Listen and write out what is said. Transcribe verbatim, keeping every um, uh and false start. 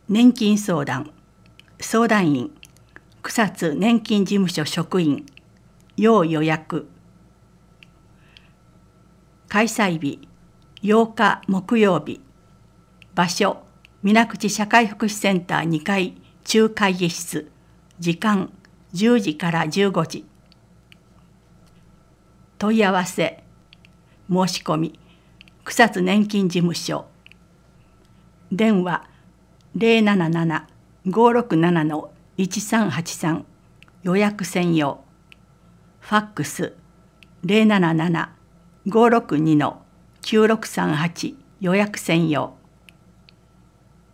年金相談相談員草津年金事務所職員要予約。開催日ようか木曜日。場所水口社会福祉センターにかい中会議室。時間じゅうじからじゅうごじ。問い合わせ申し込み草津年金事務所。電話 ゼロなななな ごーろくなな いちさんはちさん 予約専用。ファックス ゼロなななな ごーろくに きゅうろくさんはち 予約専用。